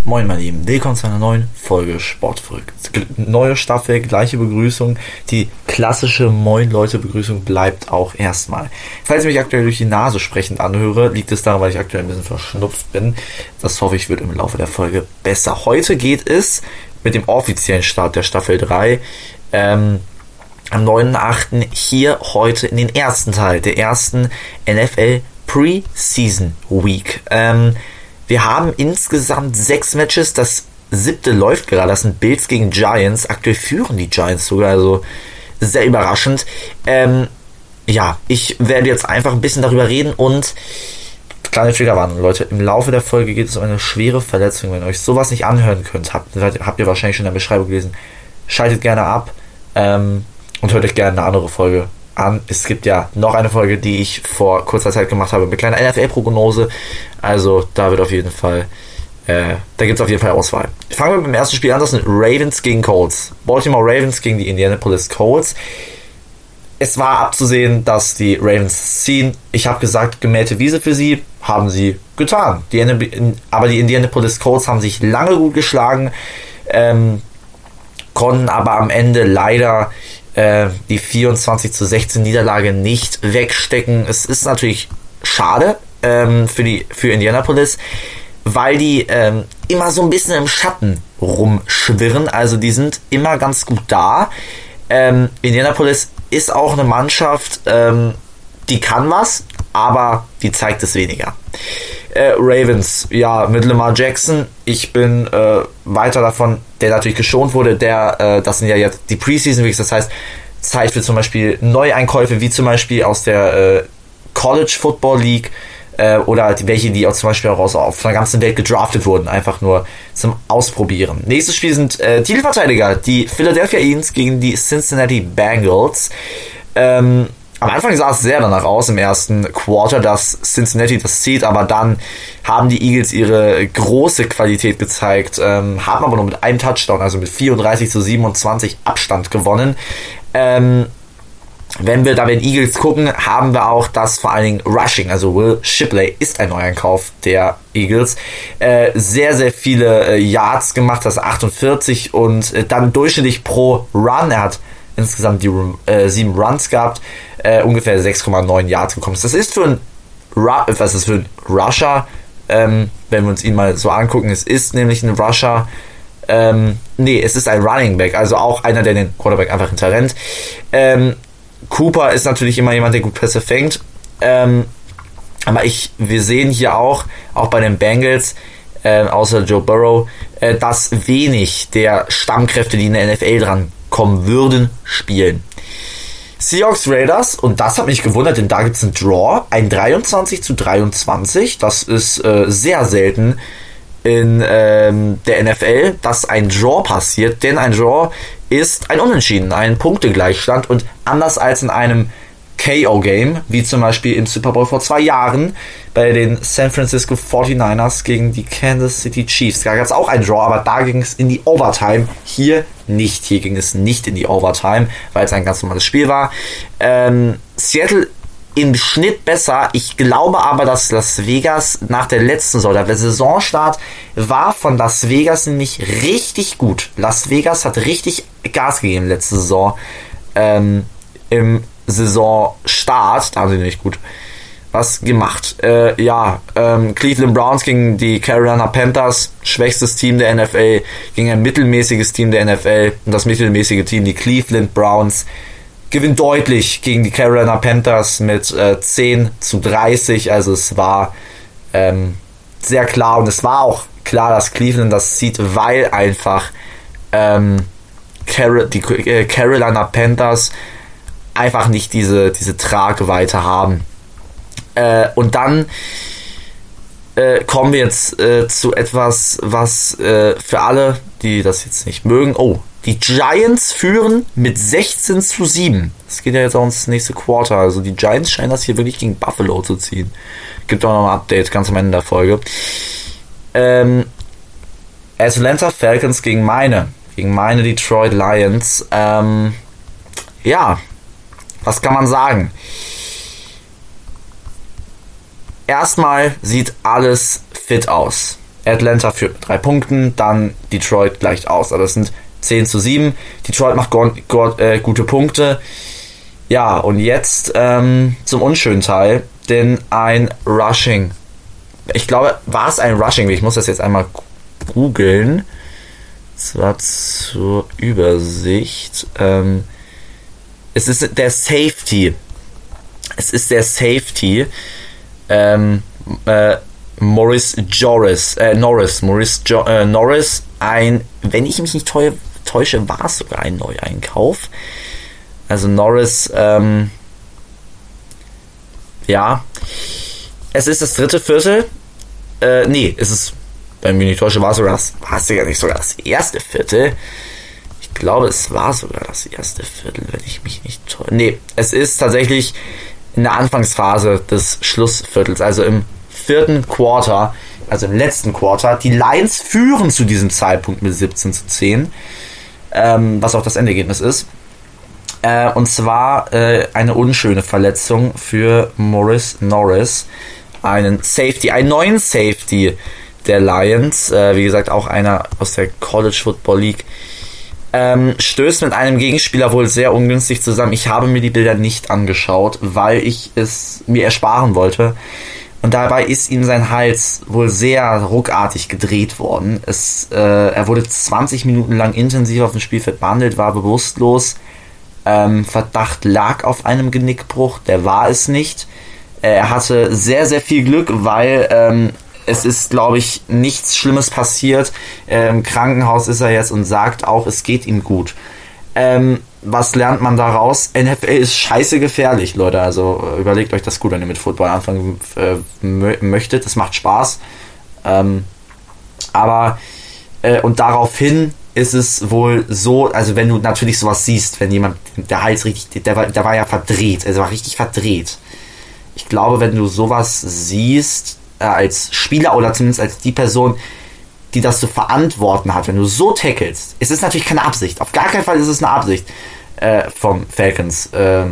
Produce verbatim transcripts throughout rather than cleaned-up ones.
Moin meine Lieben, willkommen zu einer neuen Folge Sportverrückt. Neue Staffel, gleiche Begrüßung. Die klassische Moin Leute Begrüßung bleibt auch erstmal. Falls ich mich aktuell durch die Nase sprechend anhöre, liegt es daran, weil ich aktuell ein bisschen verschnupft bin. Das hoffe ich wird im Laufe der Folge besser. Heute geht es mit dem offiziellen Start der Staffel drei ähm, am neunten achten hier heute in den ersten Teil der ersten N F L Preseason Week. Ähm, Wir haben insgesamt sechs Matches, das siebte läuft gerade, das sind Bills gegen Giants, aktuell führen die Giants sogar, also sehr überraschend. Ähm, ja, ich werde jetzt einfach ein bisschen darüber reden und kleine Triggerwarnung, Leute, im Laufe der Folge geht es um eine schwere Verletzung. Wenn ihr euch sowas nicht anhören könnt, habt, habt ihr wahrscheinlich schon in der Beschreibung gelesen, schaltet gerne ab ähm, und hört euch gerne eine andere Folge an. Es gibt ja noch eine Folge, die ich vor kurzer Zeit gemacht habe mit kleiner N F L-Prognose. Also da wird auf jeden Fall, äh, da gibt es auf jeden Fall Auswahl. Fangen wir mit dem ersten Spiel an, das sind Ravens gegen Colts. Baltimore Ravens gegen die Indianapolis Colts. Es war abzusehen, dass die Ravens ziehen. Ich habe gesagt, gemähte Wiese für sie, haben sie getan. Die, aber die Indianapolis Colts haben sich lange gut geschlagen, ähm, konnten aber am Ende leider die vierundzwanzig zu sechzehn Niederlage nicht wegstecken. Es ist natürlich schade ähm, für die für Indianapolis, weil die ähm, immer so ein bisschen im Schatten rumschwirren. Also die sind immer ganz gut da. Ähm, Indianapolis ist auch eine Mannschaft, ähm, die kann was, aber die zeigt es weniger. Äh, Ravens, ja, mit Lamar Jackson, ich bin äh, weiter davon, der natürlich geschont wurde, der, äh, das sind ja jetzt die Preseason Weeks, das heißt, Zeit für zum Beispiel Neueinkäufe, wie zum Beispiel aus der äh, College Football League äh, oder die, welche, die auch zum Beispiel auch aus, auf der ganzen Welt gedraftet wurden, einfach nur zum Ausprobieren. Nächstes Spiel sind äh, Titelverteidiger, die Philadelphia Eagles gegen die Cincinnati Bengals. Ähm, Am Anfang sah es sehr danach aus im ersten Quarter, dass Cincinnati das zieht, aber dann haben die Eagles ihre große Qualität gezeigt, ähm, haben aber nur mit einem Touchdown, also mit vierunddreißig zu siebenundzwanzig Abstand gewonnen. Ähm, wenn wir da bei den Eagles gucken, haben wir auch das vor allen Dingen Rushing, also Will Shipley ist ein Neueinkauf der Eagles, äh, sehr, sehr viele äh, Yards gemacht, das achtundvierzig und äh, dann durchschnittlich pro Run, er hat insgesamt die äh, sieben Runs gehabt, äh, ungefähr sechs Komma neun Yards gekommen. Das ist für ein Ru- was ist für ein Rusher, ähm, wenn wir uns ihn mal so angucken, es ist nämlich ein Rusher, ähm, nee, es ist ein Running Back, also auch einer, der den Quarterback einfach hinterrennt. Ähm, Cooper ist natürlich immer jemand, der gut Pässe fängt, ähm, aber ich, wir sehen hier auch, auch bei den Bengals, äh, außer Joe Burrow, äh, dass wenig der Stammkräfte, die in der N F L dran kommen würden, spielen. Seahawks Raiders, und das hat mich gewundert, denn da gibt es einen Draw, ein dreiundzwanzig zu dreiundzwanzig, das ist äh, sehr selten in ähm, der N F L, dass ein Draw passiert, denn ein Draw ist ein Unentschieden, ein Punktegleichstand und anders als in einem K O-Game, wie zum Beispiel im Super Bowl vor zwei Jahren bei den San Francisco forty-niners gegen die Kansas City Chiefs. Da gab es auch ein Draw, aber da ging es in die Overtime. Hier nicht. Hier ging es nicht in die Overtime, weil es ein ganz normales Spiel war. Ähm, Seattle im Schnitt besser. Ich glaube aber, dass Las Vegas nach der letzten Saison, der Saisonstart, war von Las Vegas nämlich richtig gut. Las Vegas hat richtig Gas gegeben letzte Saison. Ähm, im Saisonstart, da haben sie nämlich gut was gemacht. Äh, ja, ähm, Cleveland Browns gegen die Carolina Panthers, schwächstes Team der N F L, gegen ein mittelmäßiges Team der N F L und das mittelmäßige Team, die Cleveland Browns, gewinnt deutlich gegen die Carolina Panthers mit äh, zehn zu dreißig, also es war ähm, sehr klar und es war auch klar, dass Cleveland das zieht, weil einfach ähm, Car- die äh, Carolina Panthers einfach nicht diese, diese Tragweite haben. Äh, und dann äh, kommen wir jetzt äh, zu etwas, was äh, für alle, die das jetzt nicht mögen, oh, die Giants führen mit sechzehn zu sieben. Das geht ja jetzt auch ins nächste Quarter, also die Giants scheinen das hier wirklich gegen Buffalo zu ziehen. Gibt auch noch ein Update ganz am Ende der Folge. Ähm, Atlanta Falcons gegen meine, gegen meine Detroit Lions. Ähm, ja, was kann man sagen? Erstmal sieht alles fit aus. Atlanta führt mit drei Punkten, dann Detroit gleicht aus. Aber das sind zehn zu sieben. Detroit macht go- go- äh, gute Punkte. Ja, und jetzt ähm, zum unschönen Teil, denn ein Rushing. Ich glaube, war es ein Rushing? Ich muss das jetzt einmal googeln. Zwar zur Übersicht. Ähm, es ist der Safety. Es ist der Safety. Ähm, äh, Morris Joris, äh, Norris, Morris jo- äh, Norris, ein, wenn ich mich nicht teu- täusche, war es sogar ein Neueinkauf. Also Norris, ähm, ja, es ist das dritte Viertel. Äh, nee, es ist, wenn ich mich nicht täusche, war es sogar das, war es ja nicht sogar das erste Viertel. Ich glaube, es war sogar das erste Viertel, wenn ich mich nicht täusche. Nee, es ist tatsächlich in der Anfangsphase des Schlussviertels, also im vierten Quarter, also im letzten Quarter. Die Lions führen zu diesem Zeitpunkt mit siebzehn zu zehn, ähm, was auch das Endergebnis ist. Äh, und zwar äh, eine unschöne Verletzung für Morris Norris, einen Safety, einen neuen Safety der Lions, äh, wie gesagt auch einer aus der College Football League, ähm, stößt mit einem Gegenspieler wohl sehr ungünstig zusammen. Ich habe mir die Bilder nicht angeschaut, weil ich es mir ersparen wollte. Und dabei ist ihm sein Hals wohl sehr ruckartig gedreht worden. Es, äh, er wurde zwanzig Minuten lang intensiv auf dem Spielfeld behandelt, war bewusstlos. Ähm, Verdacht lag auf einem Genickbruch, der war es nicht. Äh, er hatte sehr, sehr viel Glück, weil ähm, es ist, glaube ich, nichts Schlimmes passiert. Äh, Im Krankenhaus ist er jetzt und sagt auch, es geht ihm gut. Ähm, was lernt man daraus? N F L ist scheiße gefährlich, Leute. Also äh, überlegt euch das gut, wenn ihr mit Football anfangen äh, mö- möchtet. Es macht Spaß. Ähm, aber äh, und daraufhin ist es wohl so, also wenn du natürlich sowas siehst, wenn jemand, der Hals richtig, der war, der war ja verdreht, also war richtig verdreht. Ich glaube, wenn du sowas siehst, äh, als Spieler oder zumindest als die Person, die das zu verantworten hat, wenn du so tackelst, es ist natürlich keine Absicht. Auf gar keinen Fall ist es eine Absicht äh, vom Falcons äh,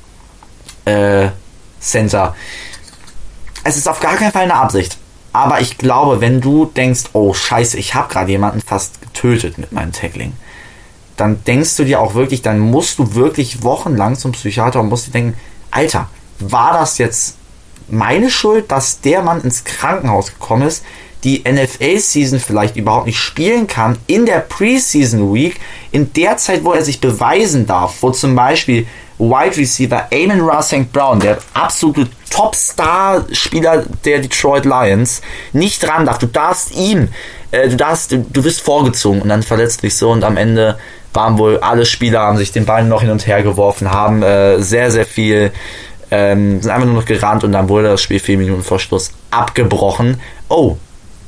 äh, Center. Es ist auf gar keinen Fall eine Absicht. Aber ich glaube, wenn du denkst, oh scheiße, ich habe gerade jemanden fast getötet mit meinem Tackling, dann denkst du dir auch wirklich, dann musst du wirklich wochenlang zum Psychiater und musst dir denken, Alter, war das jetzt meine Schuld, dass der Mann ins Krankenhaus gekommen ist, die N F L-Season vielleicht überhaupt nicht spielen kann, in der Preseason Week, in der Zeit, wo er sich beweisen darf, wo zum Beispiel Wide Receiver Amon-Ra Sankt Brown, der absolute Top-Star-Spieler der Detroit Lions, nicht ran darf. Du darfst ihn, äh, du darfst, du, du wirst vorgezogen und dann verletzt dich so und am Ende waren wohl alle Spieler, haben sich den Ball noch hin und her geworfen, haben äh, sehr, sehr viel, ähm, sind einfach nur noch gerannt und dann wurde das Spiel vier Minuten vor Schluss abgebrochen. Oh,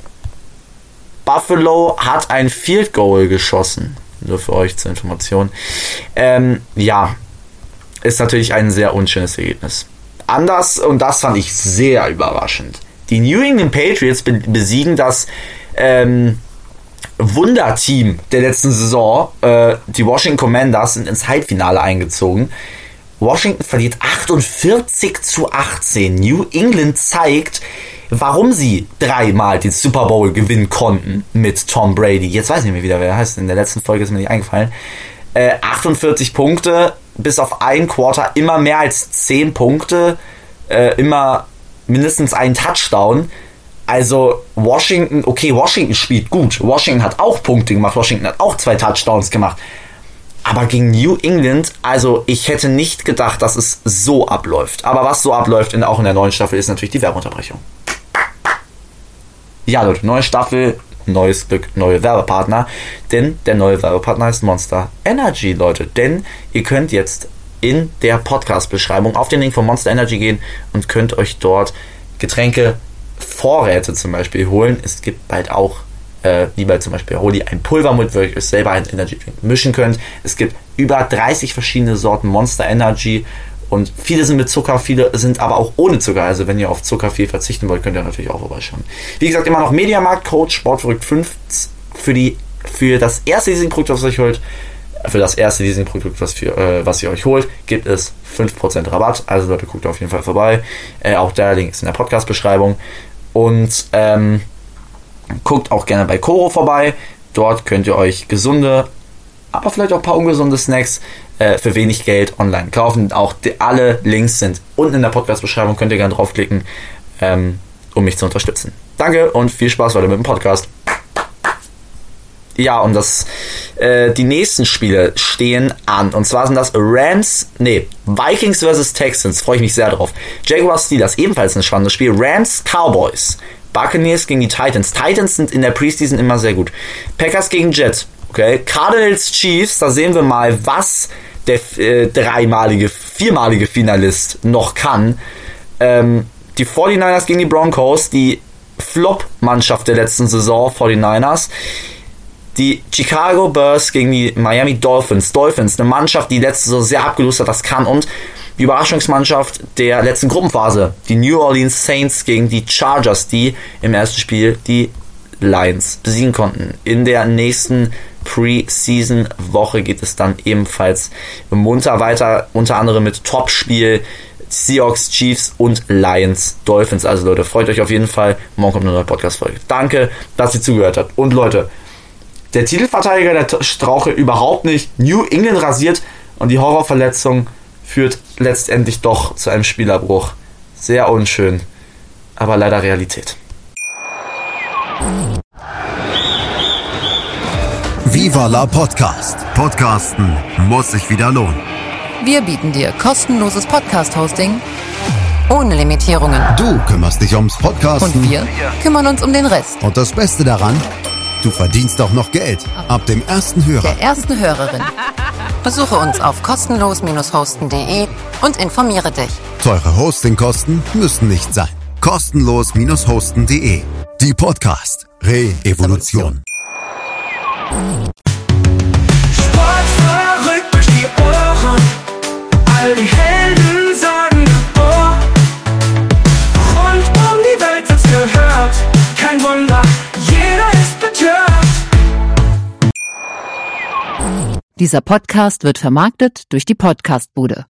Buffalo hat ein Field Goal geschossen. Nur für euch zur Information. Ähm, ja, ist natürlich ein sehr unschönes Ergebnis. Anders, und das fand ich sehr überraschend, die New England Patriots be- besiegen das ähm, Wunderteam der letzten Saison. Äh, die Washington Commanders sind ins Halbfinale eingezogen. Washington verliert achtundvierzig zu achtzehn. New England zeigt, warum sie dreimal den Super Bowl gewinnen konnten mit Tom Brady. Jetzt weiß ich nicht mehr wieder, wer er heißt. In der letzten Folge ist mir nicht eingefallen. Äh, achtundvierzig Punkte, bis auf ein Quarter immer mehr als zehn Punkte, äh, immer mindestens einen Touchdown. Also Washington, okay, Washington spielt gut. Washington hat auch Punkte gemacht. Washington hat auch zwei Touchdowns gemacht. Aber gegen New England, also ich hätte nicht gedacht, dass es so abläuft. Aber was so abläuft, in, auch in der neuen Staffel, ist natürlich die Werbeunterbrechung. Ja, Leute, neue Staffel, neues Glück, neue Werbepartner. Denn der neue Werbepartner ist Monster Energy, Leute. Denn ihr könnt jetzt in der Podcast-Beschreibung auf den Link von Monster Energy gehen und könnt euch dort Getränke, Vorräte zum Beispiel holen. Es gibt bald auch, äh, wie bei zum Beispiel Holy, ein Pulvermut, wo ihr euch selber einen Energy Drink mischen könnt. Es gibt über dreißig verschiedene Sorten Monster Energy. Und viele sind mit Zucker, viele sind aber auch ohne Zucker. Also wenn ihr auf Zucker viel verzichten wollt, könnt ihr natürlich auch vorbeischauen. Wie gesagt, immer noch Mediamarkt, Code Sportverrückt fünf für, die, für das erste Leasingprodukt, was ihr euch holt. Für das erste Leasingprodukt, was, für, äh, was ihr euch holt, gibt es fünf Prozent Rabatt. Also Leute, guckt auf jeden Fall vorbei. Äh, auch der Link ist in der Podcast-Beschreibung. Und ähm, Guckt auch gerne bei Koro vorbei. Dort könnt ihr euch gesunde, aber vielleicht auch ein paar ungesunde Snacks äh, für wenig Geld online kaufen. Auch die, alle Links sind unten in der Podcast-Beschreibung. Könnt ihr gerne draufklicken, ähm, um mich zu unterstützen. Danke und viel Spaß weiter mit dem Podcast. Ja, und das, äh, die nächsten Spiele stehen an. Und zwar sind das Rams, nee, Vikings versus Texans. Freue ich mich sehr drauf. Jaguars Steelers, ebenfalls ein spannendes Spiel. Rams Cowboys. Buccaneers gegen die Titans. Titans sind in der Preseason immer sehr gut. Packers gegen Jets. Okay. Cardinals Chiefs, da sehen wir mal, was der äh, dreimalige, viermalige Finalist noch kann. Ähm, die forty-niners gegen die Broncos, die Flop-Mannschaft der letzten Saison, forty-niners. Die Chicago Bears gegen die Miami Dolphins. Dolphins, eine Mannschaft, die letzte Saison sehr abgelöst hat, das kann. Und die Überraschungsmannschaft der letzten Gruppenphase, die New Orleans Saints gegen die Chargers, die im ersten Spiel die Lions besiegen konnten. In der nächsten Preseason-Woche geht es dann ebenfalls munter weiter, unter anderem mit Topspiel Seahawks, Chiefs und Lions, Dolphins. Also Leute, freut euch auf jeden Fall. Morgen kommt eine neue Podcast-Folge. Danke, dass ihr zugehört habt. Und Leute, der Titelverteidiger der Strauche überhaupt nicht. New England rasiert und die Horrorverletzung führt letztendlich doch zu einem Spielerbruch. Sehr unschön, aber leider Realität. Viva la Podcast. Podcasten muss sich wieder lohnen. Wir bieten dir kostenloses Podcast-Hosting ohne Limitierungen. Du kümmerst dich ums Podcasten. Und wir kümmern uns um den Rest. Und das Beste daran, du verdienst auch noch Geld. Ab dem ersten Hörer. Der ersten Hörerin. Besuche uns auf kostenlos hosten punkt de und informiere dich. Teure Hostingkosten müssen nicht sein. kostenlos hosten punkt de. Die Podcast Re-Evolution. Sportverrückt durch die Ohren. All die Helden sagen oh. Rund um die Welt wird's gehört. Kein Wunder, jeder ist betört. Dieser Podcast wird vermarktet durch die Podcastbude.